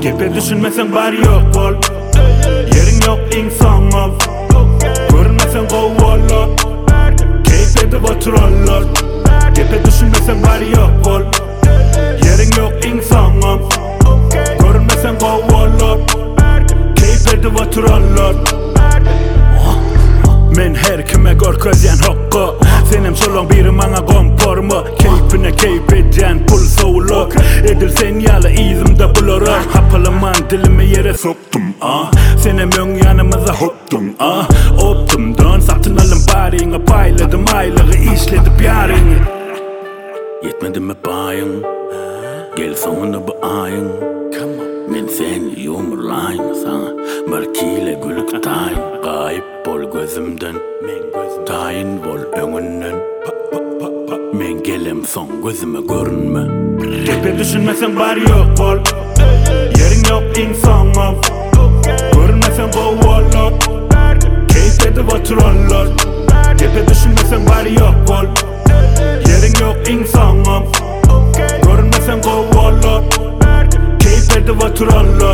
Tepe düşünmesen bari yok ol. Yerin yok insan ol. Görünmesen kovallar. Keyif edip otururlar. Tepe düşünmesen bari yok ol. Yerin yok insan ol. Görünmesen kovallar. Keyif edip otururlar. Men her kime görkezyen hakkı. Senem solong biri mana komporma. Keyfine keyif edyen pul soğulu. Edilsen yalı izimde bulurur. Hapalaman dilimi yere soktum. Senem ön yanımıza hoptum. Optumdan satın alın barine. Payladım aylığı işledip yarını. Yetmedi mi bayın? Gel sonunda bu ayın. Men seni yumurlayın sana. Markiyle gülük tayin. Kayıp bol gözümden. Tayin bol önünden. Men gelem son gözüme görünme. Tepe düşünmesen bari yok ol. Yerin yok insan ol. Görünmesen kovallar. Keyif edip otururlar. Tepe düşünmesen bari yok ol. Yerin yok insan ol. Görünmesen kovallar. Keyif edip otururlar.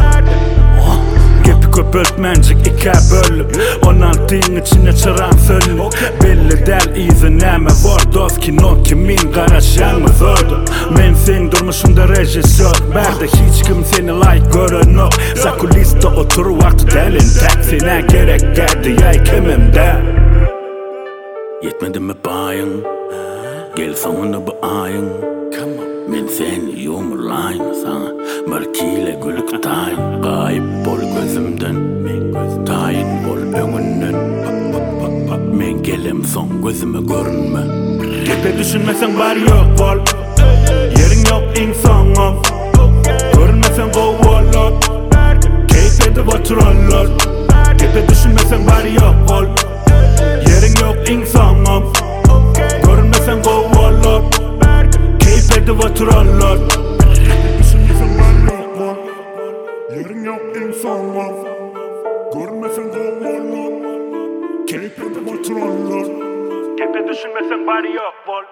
Gepi köpöltmencik iki bölüp 16'ın içine çıran sölüp Belli del izin eme var dost ki no kimin karışan mı zordu. Men sen durmuşunda rejissör. Berde hiç kim seni like görün o. Sakuliste otur vakti delin taksine gerek geldi yay kimimde. Yetmedi mi bayın? Gel sonunda bu ayın. Men seni yumurlayın sana. Markiyle gülük tayin. Kayıp bol gözümden. Tayin bol önünden. Men gelem son gözüme görünme. Tepe düşünmesen bari yok ol. Yerin yok insan ol. Görünmesen kovallar. Keyif edip otururlar. Tepe düşünmesen bari yok ol. Yerin yok insan ol. Görünmesen kovallar. Keyif edip otururlar. Düşünmesen bari yok ol. Yerin yok insan ol. Görünmesen kovallar. Keyif edip otururlar. Tepe düşünmesen bari yok ol.